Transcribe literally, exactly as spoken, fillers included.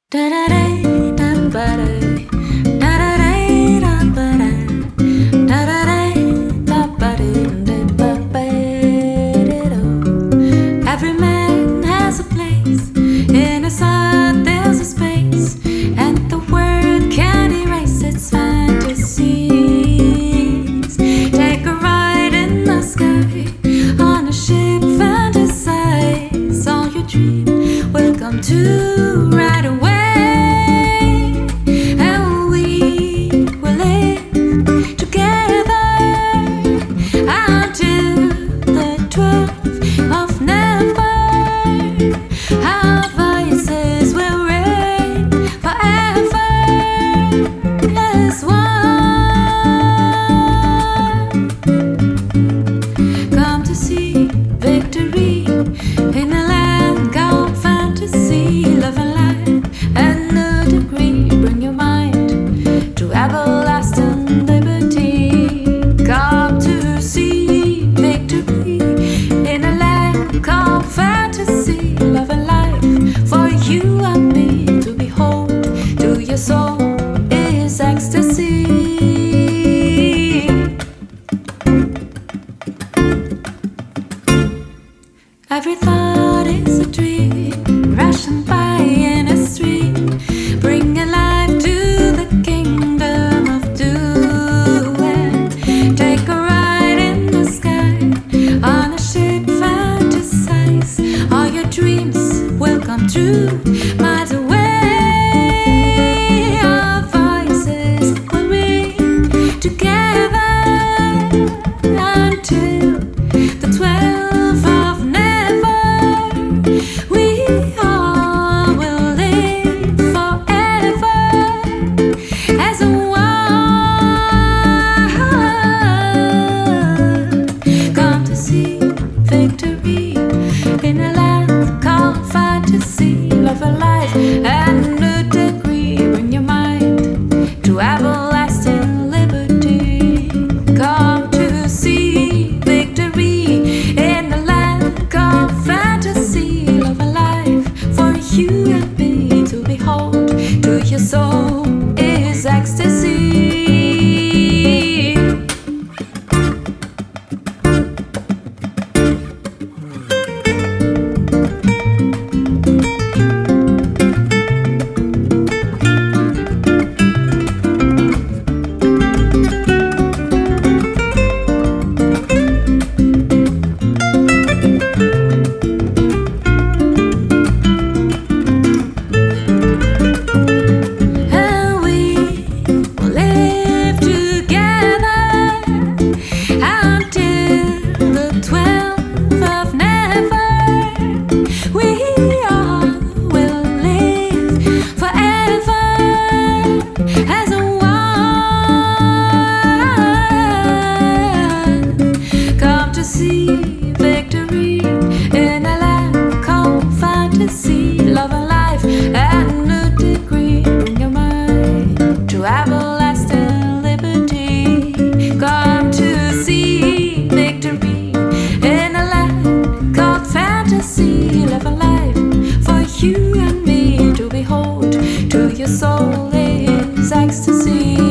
Every man has a place. In his heart there's a space, and the world can't erase its fantasies. Take a ride in the sky on a ship, fantasize. All your dreams will come true right away. And we will live together until the twelfth of never. Our voices will reign forever as one. Come to see victory in a land called fantasy. Love and light and no degree. Bring your mind to everlasting liberty. Come to see victory in a land called fantasy. Love and life for you and me to behold. To your soul is ecstasy. Every thought is a dream, rushing by in a stream, bringing life to the kingdom of doing. Take a ride in the sky on a ship, fantasize. All your dreams will come true miles away. Our voices will ring together until the twelfth of never. We all will live forever as one. Come to see victory in a land called fantasy. Love and life and no degree. Bring your mind to everlasting liberty. Come to see victory in a land called fantasy. Love and life for you and me to behold. To your soul is ecstasy. See victory in a land called fantasy. Love and life and no degree. Bring your mind to everlasting liberty. Come to see victory in a land called fantasy. Love and life for you and me to behold. To your soul is ecstasy.